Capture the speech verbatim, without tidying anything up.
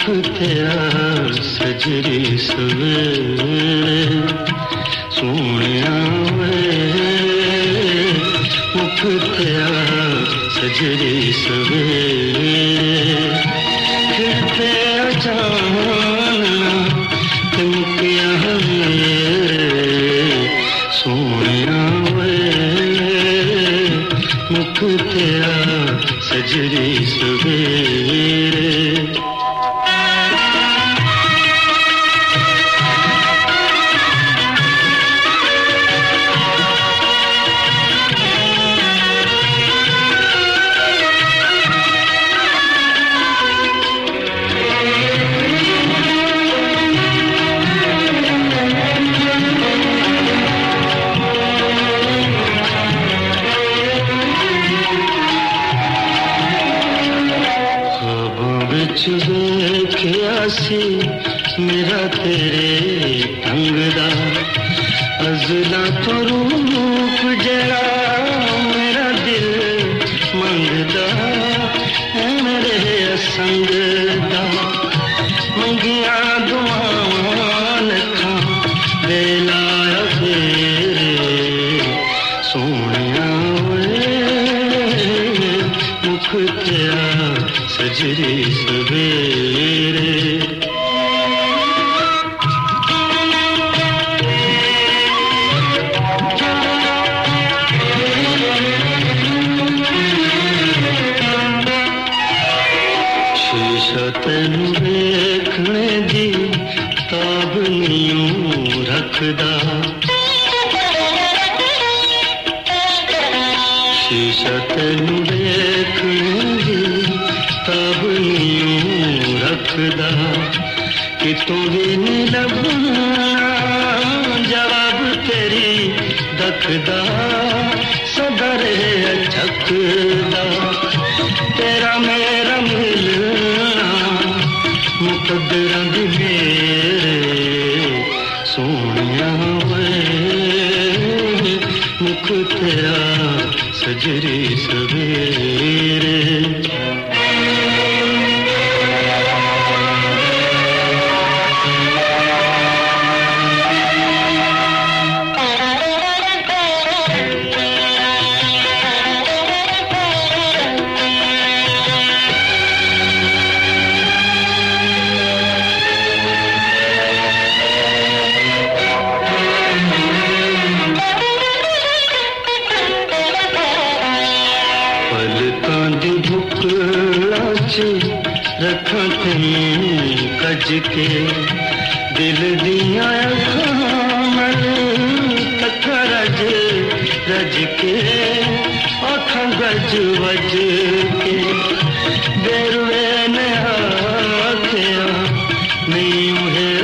मुख तेरा सजरी सवेरे सोनिया वे मुख तेरा सजरी सवेरे खिलते अचानक चमकिया मेरे सोनिया वे मुख तेरा सजरी सवेरे देखियासी मेरा तेरे ढंग दा अज़ला तो रूप जड़ा मेरा दिल मंगदा है मेरे संग दा मंगिया दुआवां लखां दे लाया फेरे सोनिया वे मुख तेरा सजरी सवेरे शीशा तैनू देखने दी ताब नीं रखदा शीशा तैनू देखने दी तब नीं रखदा कि तू भी नहीं लभना जवाब तेरी दखदा सदर झकदा तेरा मेरा मिलना मुकद्दर दी मेरे सोनिया वे मुख तेरा सजरी सवेरे रखां तैनूं कज के दिल दियां अखां कथा रज रज के आखां गज वज के बेरुए ने आखिया नहीं है